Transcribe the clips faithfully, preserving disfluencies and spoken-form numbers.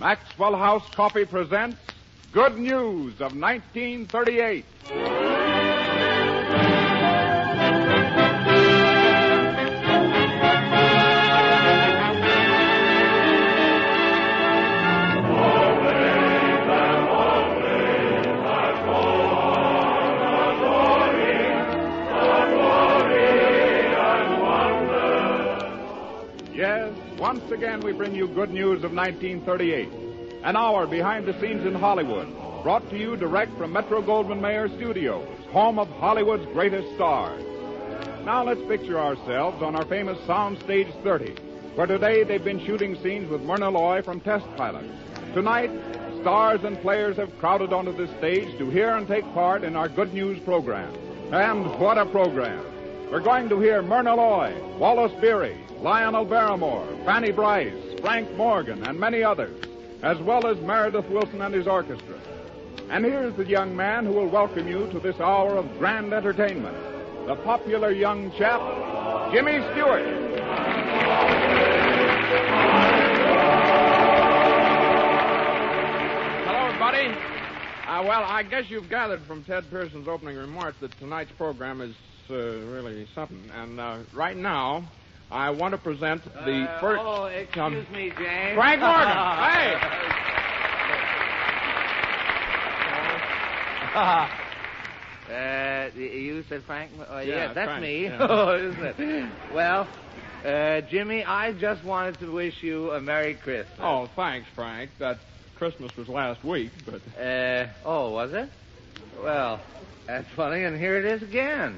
Maxwell House Coffee presents Good News of nineteen thirty-eight. Yes, once again we bring you Good News of nineteen thirty-eight. An hour behind the scenes in Hollywood, brought to you direct from Metro-Goldwyn-Mayer Studios, home of Hollywood's greatest stars. Now let's picture ourselves on our famous Soundstage thirty, where today they've been shooting scenes with Myrna Loy from Test Pilot. Tonight, stars and players have crowded onto this stage to hear and take part in our Good News program. And what a program! We're going to hear Myrna Loy, Wallace Beery, Lionel Barrymore, Fanny Bryce, Frank Morgan, and many others, as well as Meredith Willson and his orchestra. And here's the young man who will welcome you to this hour of grand entertainment, the popular young chap, Jimmy Stewart. Hello, everybody. Uh, well, I guess you've gathered from Ted Pearson's opening remarks that tonight's program is uh, really something. And uh, right now, I want to present the uh, first... Oh, excuse um, me, James. Frank Morgan. Hey! uh, you said Frank? Oh, yeah, Yeah, that's Frank, me. yeah. Oh, isn't it? Well, uh, Jimmy, I just wanted to wish you a Merry Christmas. Oh, thanks, Frank. That Christmas was last week, but... Uh, oh, was it? Well, that's funny, and here it is again.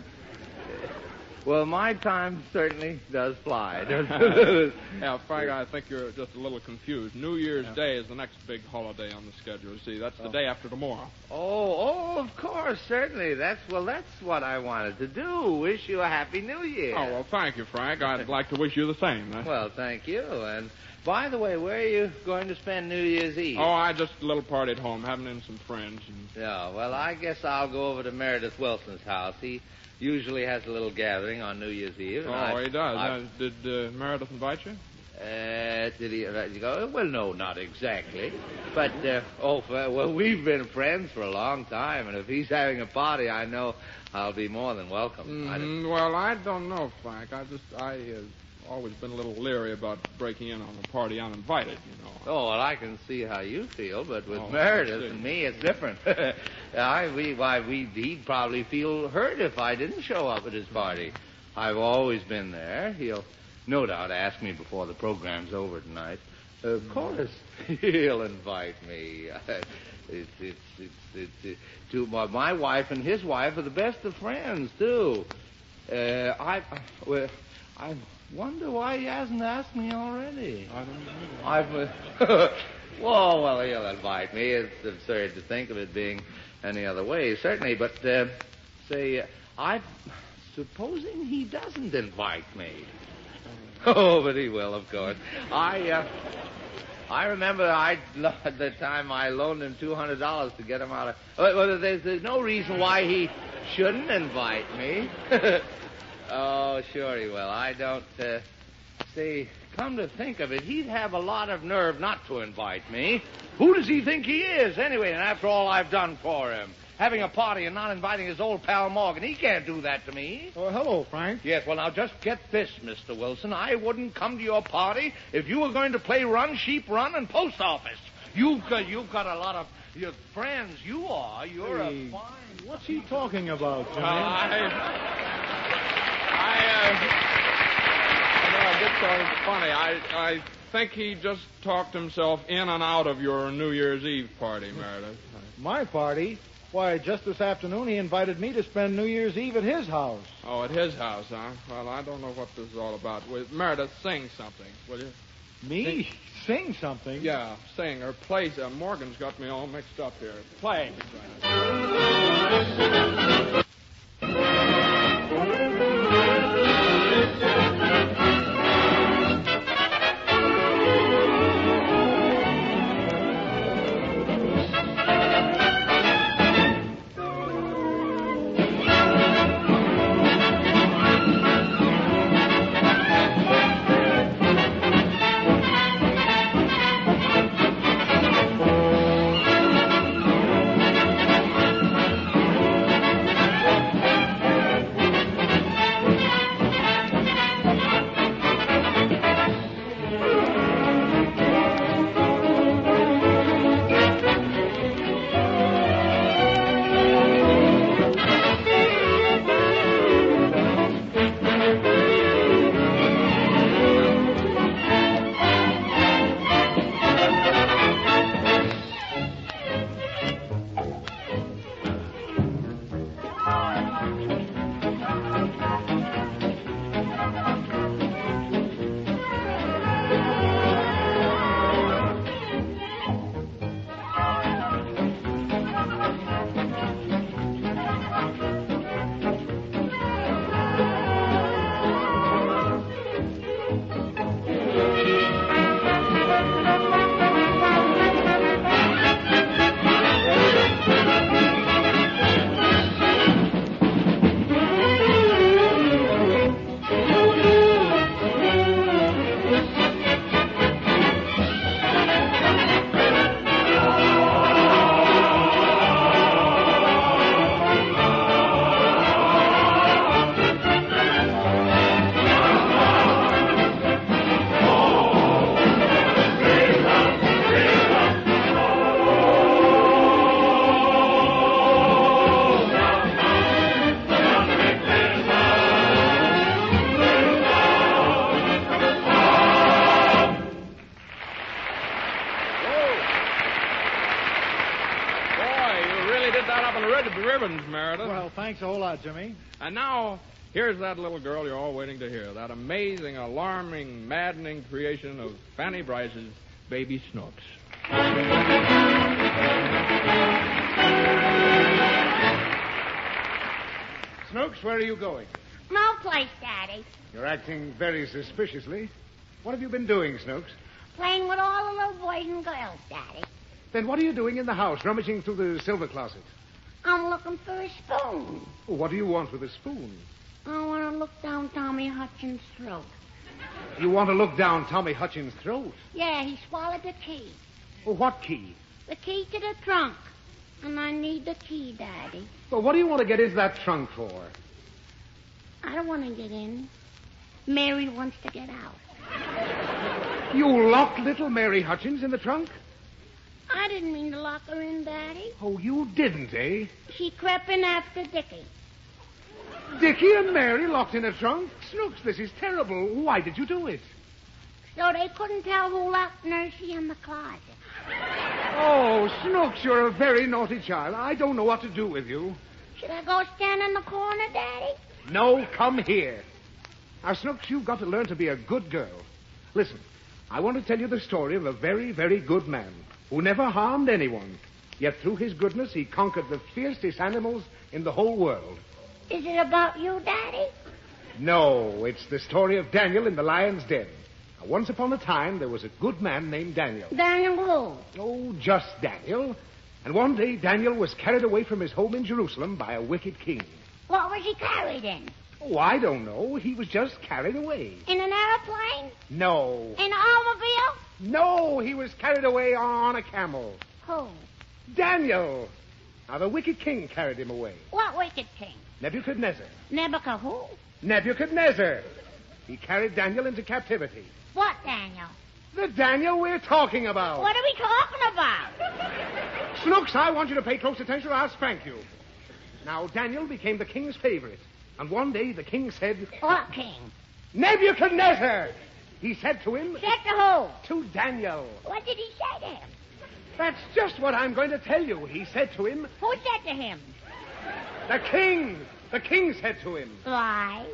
Well, my time certainly does fly. Yeah, Frank, I think you're just a little confused. New Year's Yeah. Day is the next big holiday on the schedule. See, that's the Oh. day after tomorrow. Oh, oh, of course, certainly. That's well, that's what I wanted to do. Wish you a happy New Year. Oh, well, thank you, Frank. I'd like to wish you the same. Huh? Well, thank you. And by the way, where are you going to spend New Year's Eve? Oh, I just a little party at home, having in some friends. And... Yeah, well, I guess I'll go over to Meredith Wilson's house. He usually has a little gathering on New Year's Eve. Oh, I, he does. I, Uh, did uh, Meredith invite you? Uh, did he let you go? Well, no, not exactly. But, uh, oh, well, we've been friends for a long time, and if he's having a party, I know I'll be more than welcome. Mm-hmm. I don't- Well, I don't know, Frank. I just, I uh, always been a little leery about breaking in on a party uninvited, you know. Oh, well, I can see how you feel, but with Oh, Meredith I see. and me, it's different. I, we, why, we, he'd probably feel hurt if I didn't show up at his party. I've always been there. He'll no doubt ask me before the program's over tonight. Of course, he'll invite me. It's, it's, it's, it's, it's to my, my wife and his wife are the best of friends, too. Uh, I, well, I wonder why he hasn't asked me already. I don't know. I've, uh, well, well, he'll invite me. It's absurd to think of it being any other way, certainly. But, uh, say, uh, I, supposing he doesn't invite me. Oh, but he will, of course. I, uh, I remember I, at the time I loaned him two hundred dollars to get him out of... Well, there's, there's no reason why he shouldn't invite me. Oh, sure he will. I don't, uh, see, come to think of it, he'd have a lot of nerve not to invite me. Who does he think he is, anyway, and after all I've done for him? Having a party and not inviting his old pal Morgan. He can't do that to me. Oh, hello, Frank. Yes, well, now, just get this, Mister Wilson. I wouldn't come to your party if you were going to play run, sheep run, and post office. You've got, you've got a lot of your friends. You are. You're Hey, a fine... What's he talking about, Uh, Jimmy? I, I, uh, you know, it's so funny. I, I think he just talked himself in and out of your New Year's Eve party, Meredith. My party? Why, just this afternoon he invited me to spend New Year's Eve at his house. Oh, at his house, huh? Well, I don't know what this is all about. Well, Meredith, sing something, will you? Me? Sing something? Yeah, sing or play. Uh, Morgan's got me all mixed up here. Play. really did that up in the red ribbons, Meredith. Well, thanks a whole lot, Jimmy. And now, here's that little girl you're all waiting to hear. That amazing, alarming, maddening creation of Fanny Bryce's Baby Snooks. Snooks, where are you going? No place, Daddy. You're acting very suspiciously. What have you been doing, Snooks? Playing with all the little boys and girls, Daddy. Then what are you doing in the house, rummaging through the silver closet? I'm looking for a spoon. Oh, what do you want with a spoon? I want to look down Tommy Hutchins' throat. You want to look down Tommy Hutchins' throat? Yeah, he swallowed the key. Well, what key? The key to the trunk. And I need the key, Daddy. Well, what do you want to get into that trunk for? I don't want to get in. Mary wants to get out. You locked little Mary Hutchins in the trunk? I didn't mean to lock her in, Daddy. Oh, you didn't, eh? She crept in after Dickie. Dickie and Mary locked in a trunk? Snooks, this is terrible. Why did you do it? So they couldn't tell who locked Nursey in the closet. Oh, Snooks, you're a very naughty child. I don't know what to do with you. Should I go stand in the corner, Daddy? No, come here. Now, Snooks, you've got to learn to be a good girl. Listen, I want to tell you the story of a very, very good man who never harmed anyone. Yet through his goodness, he conquered the fiercest animals in the whole world. Is it about you, Daddy? No, it's the story of Daniel in the lion's den. Now, once upon a time, there was a good man named Daniel. Daniel who? Oh, just Daniel. And one day, Daniel was carried away from his home in Jerusalem by a wicked king. What was he carried in? Oh, I don't know. He was just carried away. In an airplane? No. In an automobile? No, he was carried away on a camel. Who? Daniel. Now, the wicked king carried him away. What wicked king? Nebuchadnezzar. Nebuchadnezzar who? Nebuchadnezzar. He carried Daniel into captivity. What, Daniel? The Daniel we're talking about. What are we talking about? Snooks, I want you to pay close attention or I'll spank you. Now, Daniel became the king's favorite. And one day the king said... What king? Nebuchadnezzar! He said to him... Said to who? To Daniel. What did he say to him? That's just what I'm going to tell you. He said to him... Who said to him? The king. The king said to him. Why?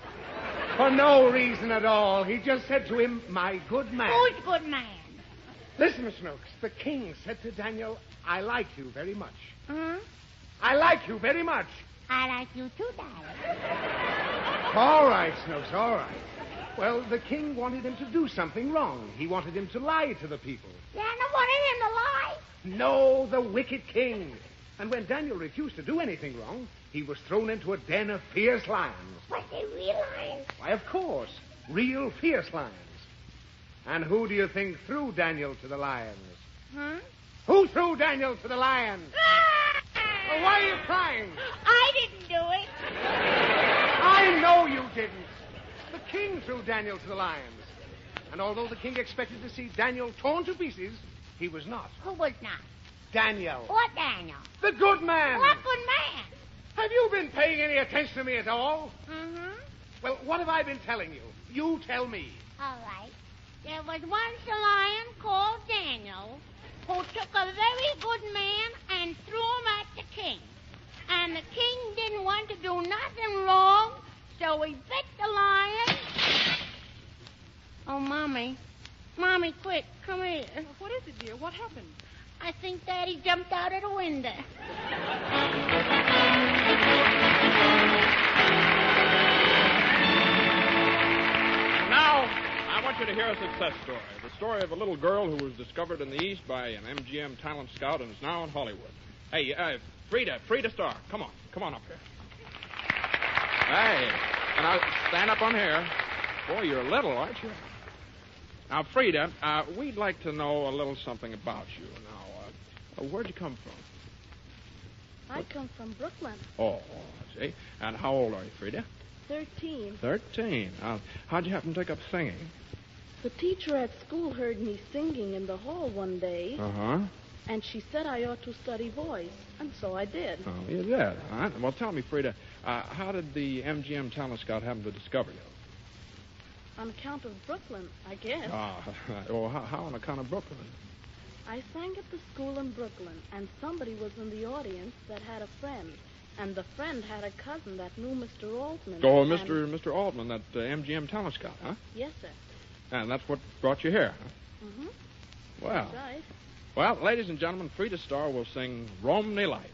For no reason at all. He just said to him, my good man. Who's good man? Listen, Snooks. The king said to Daniel, I like you very much. Hmm? I like you very much. I like you too, Daddy. All right, Snooks, all right. Well, the king wanted him to do something wrong. He wanted him to lie to the people. Daniel wanted him to lie? No, the wicked king. And when Daniel refused to do anything wrong, he was thrown into a den of fierce lions. Was they real lions? Why, of course. Real fierce lions. And who do you think threw Daniel to the lions? Huh? Who threw Daniel to the lions? Well, why are you crying? I didn't do it. I know you didn't. The king threw Daniel to the lions. And although the king expected to see Daniel torn to pieces, he was not. Who was not? Daniel. What Daniel? The good man. What good man? Have you been paying any attention to me at all? Mm-hmm. Well, what have I been telling you? You tell me. All right. There was once a lion called Daniel who took a very good man and threw him at the king. And the king didn't want to do nothing wrong, so he bit the lion. Oh, Mommy. Mommy, quick, come here. What is it, dear? What happened? I think Daddy jumped out of the window. Now, I want you to hear a success story. The story of a little girl who was discovered in the East by an M G M talent scout and is now in Hollywood. Hey, uh, Frida, Frida Starr, come on. Come on up here. Hey, and now stand up on here. Boy, you're little, aren't you? Now, Frida, uh, we'd like to know a little something about you. Now, uh, uh, where'd you come from? I come from Brooklyn. Oh, I see. And how old are you, Frida? Thirteen. Thirteen. Uh, how'd you happen to take up singing? The teacher at school heard me singing in the hall one day, Uh-huh. and she said I ought to study voice, and so I did. Oh, you did, huh? Well, tell me, Frida, uh, how did the M G M talent scout happen to discover you? On account of Brooklyn, I guess. Ah, well, how, how on account of Brooklyn? I sang at the school in Brooklyn, and somebody was in the audience that had a friend. And the friend had a cousin that knew Mister Altman. Oh, and... Mister Mister Altman, that uh, M G M talent scout, huh? Yes, sir. And that's what brought you here, huh? Mm-hmm. Well. That's right. Well, ladies and gentlemen, Frida Starr will sing Romney Light.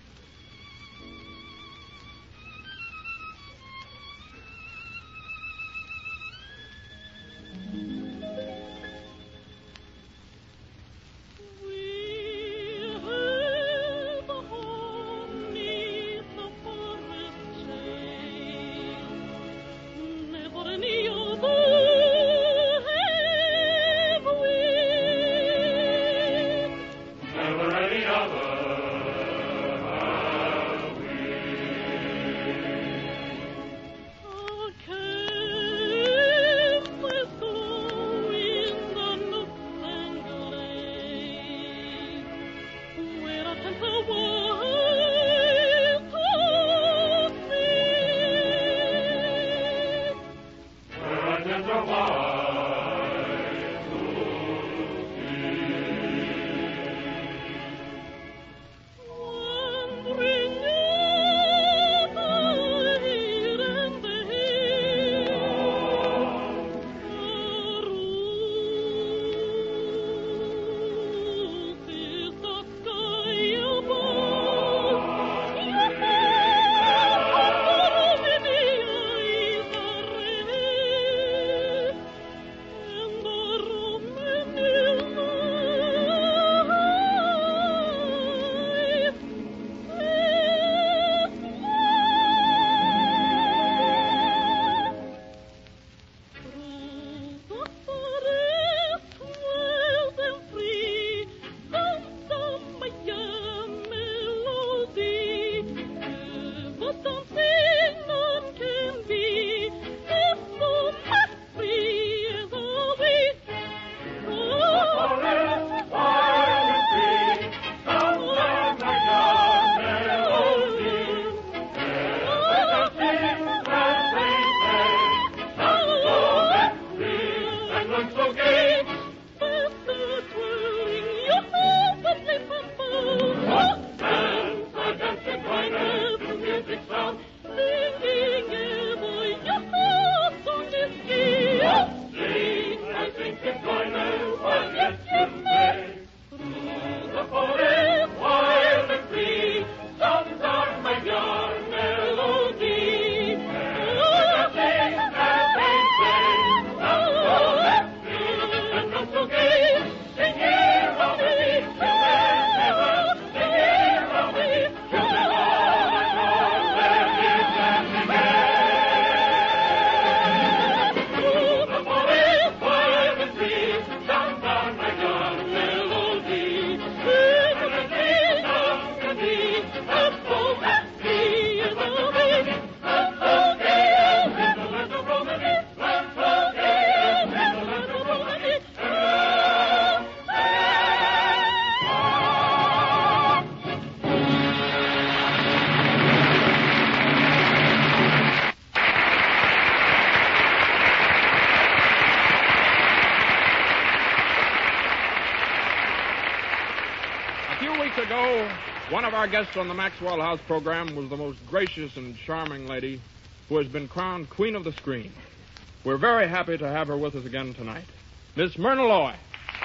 ago, one of our guests on the Maxwell House program was the most gracious and charming lady who has been crowned Queen of the Screen. We're very happy to have her with us again tonight. Miss Myrna Loy.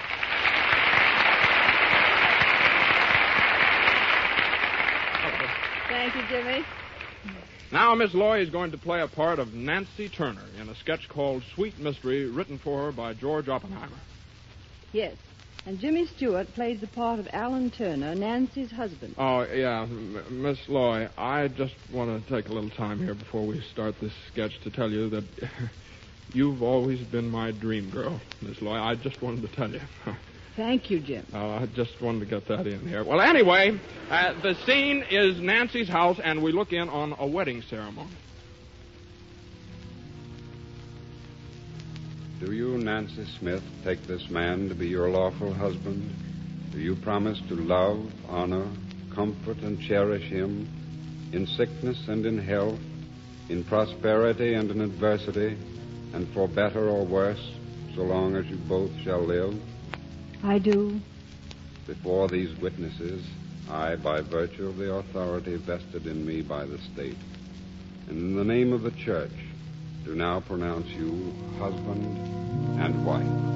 Thank you, Jimmy. Now, Miss Loy is going to play a part of Nancy Turner in a sketch called Sweet Mystery, written for her by George Oppenheimer. Yes. And Jimmy Stewart plays the part of Alan Turner, Nancy's husband. Oh, yeah. M- Miss Loy, I just want to take a little time here before we start this sketch to tell you that you've always been my dream girl, Miss Loy. I just wanted to tell you. Thank you, Jim. Oh, I just wanted to get that in here. Well, anyway, uh, the scene is Nancy's house, and we look in on a wedding ceremony. Do you, Nancy Smith, take this man to be your lawful husband? Do you promise to love, honor, comfort, and cherish him in sickness and in health, in prosperity and in adversity, and for better or worse, so long as you both shall live? I do. Before these witnesses, I, by virtue of the authority vested in me by the state, and in the name of the church, do now pronounce you husband and wife.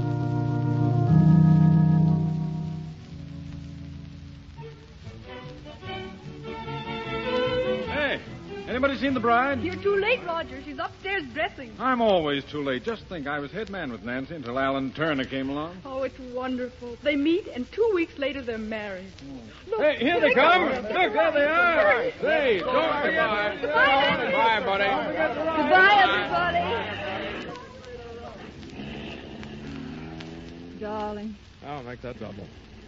Anybody seen the bride? You're too late, Roger. She's upstairs dressing. I'm always too late. Just think, I was head man with Nancy until Alan Turner came along. Oh, it's wonderful. They meet, and two weeks later they're married. Oh. Look, hey, here they come. Look, there they are. Say, don't goodbye. Goodbye, goodbye, buddy. Goodbye, everybody. Darling. I'll make that double.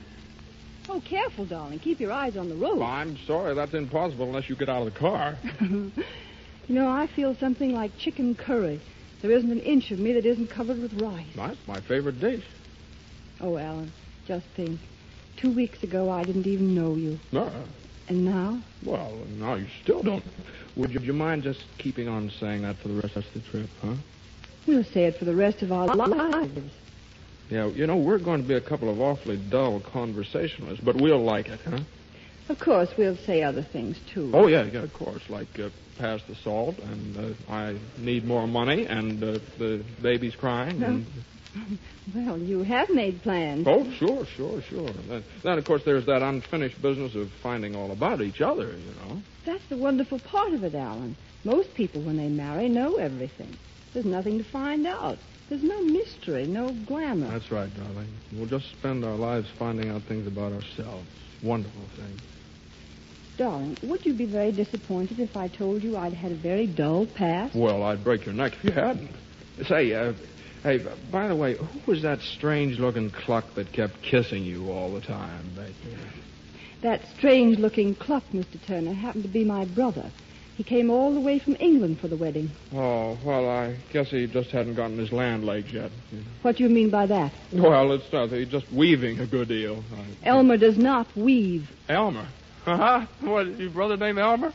Oh, careful, darling. Keep your eyes on the road. Well, I'm sorry. That's impossible unless you get out of the car. You know, I feel something like chicken curry. There isn't an inch of me that isn't covered with rice. That's my favorite dish. Oh, Alan, just think. Two weeks ago, I didn't even know you. No. And now? Well, now you still don't. Would you, would you mind just keeping on saying that for the rest of the trip, huh? We'll say it for the rest of our lives. Yeah, you know, we're going to be a couple of awfully dull conversationalists, but we'll like it, huh? Of course, we'll say other things, too. Oh, yeah, yeah, of course, like uh, pass the salt, and uh, I need more money, and uh, the baby's crying, and... Well, you have made plans. Oh, sure, sure, sure. Then, then, of course, there's that unfinished business of finding all about each other, you know. That's the wonderful part of it, Alan. Most people, when they marry, know everything. There's nothing to find out. There's no mystery, no glamour. That's right, darling. We'll just spend our lives finding out things about ourselves. Wonderful things. Darling, would you be very disappointed if I told you I'd had a very dull past? Well, I'd break your neck if you hadn't. Say, uh, hey, by the way, who was that strange-looking cluck that kept kissing you all the time back there? That strange-looking cluck, Mister Turner, happened to be my brother. He came all the way from England for the wedding. Oh, well, I guess he just hadn't gotten his land legs yet. What do you mean by that? Well, it's nothing. He's just weaving a good deal. I... Elmer does not weave. Elmer? Uh-huh. What, your brother named Elmer?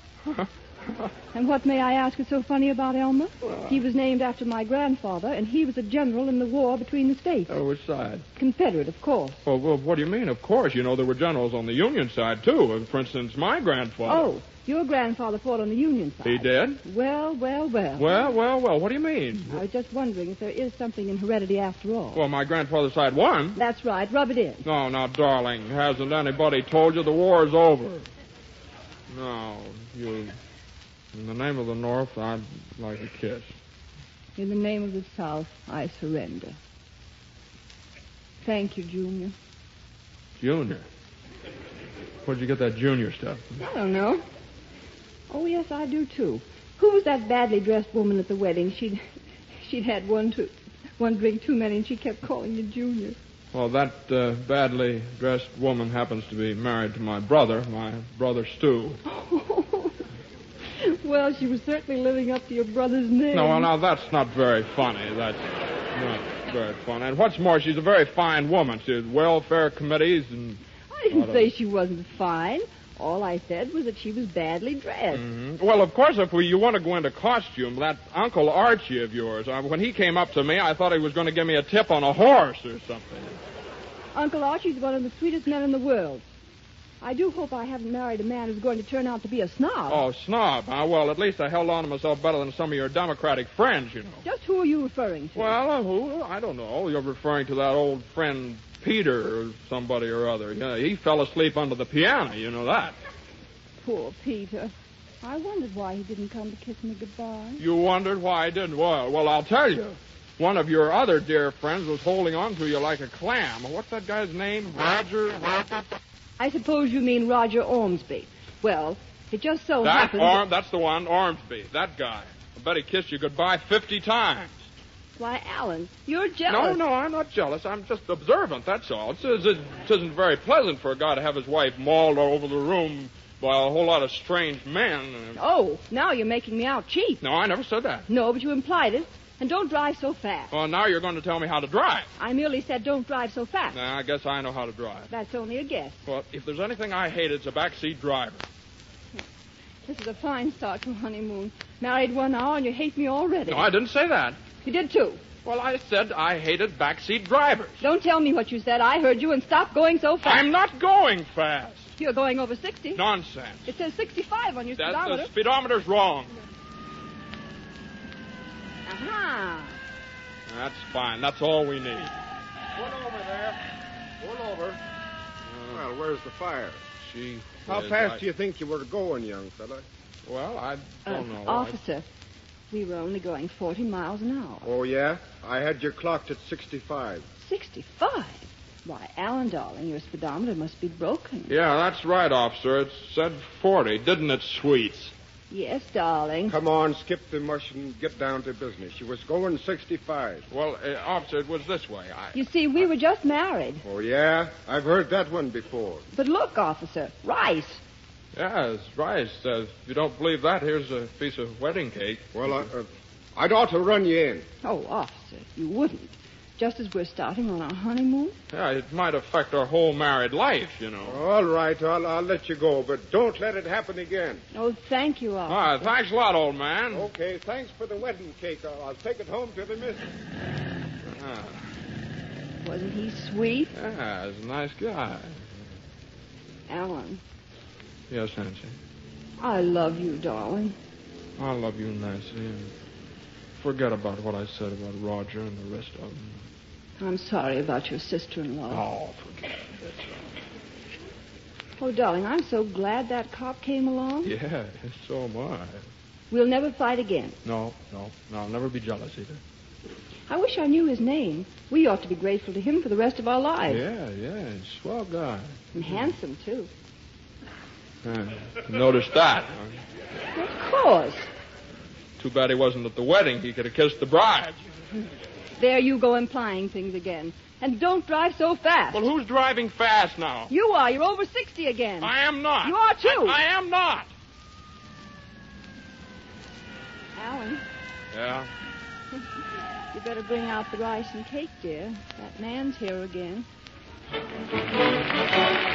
And what, may I ask, is so funny about Elmer? Well, he was named after my grandfather, and he was a general in the war between the states. Oh, which side? Confederate, of course. Well, well, what do you mean, of course? You know, there were generals on the Union side, too. For instance, my grandfather. Oh. Your grandfather fought on the Union side. He did? Well, well, well. Well, well, well. What do you mean? I was just wondering if there is something in heredity after all. Well, my grandfather's side won. That's right. Rub it in. No, now, darling, hasn't anybody told you the war's over? No, you... In the name of the North, I'd like a kiss. In the name of the South, I surrender. Thank you, Junior. Junior? Where'd you get that Junior stuff? I don't know. Oh, yes, I do, too. Who was that badly dressed woman at the wedding? She'd she'd had one too, one drink too many, and she kept calling you Junior. Well, that uh, badly dressed woman happens to be married to my brother, my brother Stu. Well, she was certainly living up to your brother's name. No, well, now, that's not very funny. That's not very funny. And what's more, she's a very fine woman. She's welfare committees and... I didn't say she wasn't fine. All I said was that she was badly dressed. Mm-hmm. Well, of course, if we, you want to go into costume, that Uncle Archie of yours, uh, when he came up to me, I thought he was going to give me a tip on a horse or something. Uncle Archie's one of the sweetest men in the world. I do hope I haven't married a man who's going to turn out to be a snob. Oh, snob, huh? Well, at least I held on to myself better than some of your Democratic friends, you know. Just who are you referring to? Well, uh, who? I don't know. You're referring to that old friend Peter or somebody or other. Yeah, he fell asleep under the piano, you know that. Poor Peter. I wondered why he didn't come to kiss me goodbye. You wondered why he didn't? Well, well, I'll tell you. One of your other dear friends was holding on to you like a clam. What's that guy's name? Roger? I suppose you mean Roger Ormsby. Well, it just so that happens... Orm, that's the one, Ormsby, that guy. I bet he kissed you goodbye fifty times. Why, Alan, you're jealous. No, no, I'm not jealous. I'm just observant, that's all. It, it, it isn't very pleasant for a guy to have his wife mauled all over the room by a whole lot of strange men. Oh, now you're making me out cheap. No, I never said that. No, but you implied it. And don't drive so fast. Well, now you're going to tell me how to drive. I merely said don't drive so fast. Nah, I guess I know how to drive. That's only a guess. Well, if there's anything I hate, it's a backseat driver. This is a fine start to a honeymoon. Married one hour and you hate me already. No, I didn't say that. You did, too. Well, I said I hated backseat drivers. Don't tell me what you said. I heard you, and stop going so fast. I'm not going fast. You're going over sixty. Nonsense. It says sixty-five on your That, speedometer. the speedometer's wrong. Aha. That's fine. That's all we need. Pull over there. Pull over. Uh, well, where's the fire? Gee. How whiz, fast I- do you think you were going, young fella? Well, I don't Uh, know. officer, we were only going forty miles an hour. Oh, yeah? I had you clocked at sixty-five. sixty-five? Why, Alan, darling, your speedometer must be broken. I... Yeah, that's right, officer. It said forty, didn't it, sweets? Yes, darling. Come on, skip the mush and get down to business. You was going sixty-five. Well, uh, officer, it was this way. I... You see, we were just married. Oh, yeah? I've heard that one before. But look, officer, Rice. Yes, Rice. Uh, if you don't believe that, here's a piece of wedding cake. Well, I, uh, I'd ought to run you in. Oh, officer, you wouldn't. Just as we're starting on our honeymoon? Yeah, it might affect our whole married life, you know. All right, I'll, I'll let you go, but don't let it happen again. Oh, thank you, officer. Ah, thanks a lot, old man. Okay, thanks for the wedding cake. I'll, I'll take it home to the missus. Ah, Wasn't he sweet? yeah, he's a nice guy. Alan, Yes, Nancy. I love you, darling. I love you, Nancy. And forget about what I said about Roger and the rest of them. I'm sorry about your sister-in-law. Oh, forget it. That's all. Oh, darling, I'm so glad that cop came along. Yeah, so am I. We'll never fight again. No, no, no, I'll never be jealous either. I wish I knew his name. We ought to be grateful to him for the rest of our lives. Yeah, yeah, he's a swell guy. And handsome, too. Yeah, noticed that. Huh? Of course. Too bad he wasn't at the wedding. He could have kissed the bride. There you go implying things again. And don't drive so fast. Well, who's driving fast now? You are. You're over sixty again. I am not. You are, too. I, I am not. Alan, Yeah? you better bring out the rice and cake, dear. That man's here again.